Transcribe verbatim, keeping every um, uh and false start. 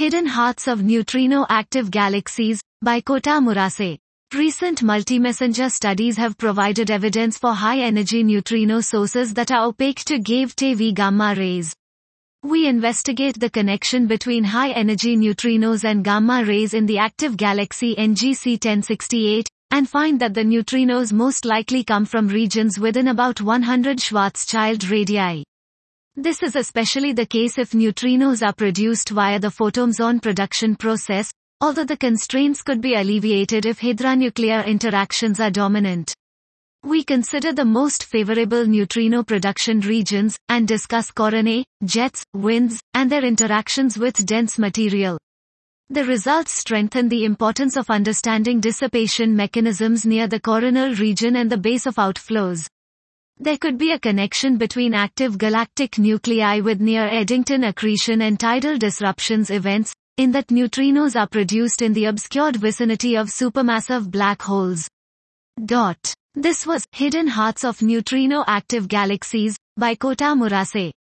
Hidden Hearts of Neutrino-Active Galaxies, by Kota Murase. Recent multi-messenger studies have provided evidence for high-energy neutrino sources that are opaque to G-T V gamma rays. We investigate the connection between high-energy neutrinos and gamma rays in the active galaxy N G C ten sixty-eight, and find that the neutrinos most likely come from regions within about one hundred Schwarzschild radii. This is especially the case if neutrinos are produced via the photomeson production process, although the constraints could be alleviated if heteronuclear interactions are dominant. We consider the most favorable neutrino production regions, and discuss coronae, jets, winds, and their interactions with dense material. The results strengthen the importance of understanding dissipation mechanisms near the coronal region and the base of outflows. There could be a connection between active galactic nuclei with near Eddington accretion and tidal disruptions events, in that neutrinos are produced in the obscured vicinity of supermassive black holes. Dot. This was Hidden Hearts of Neutrino-Active Galaxies, by Kota Murase.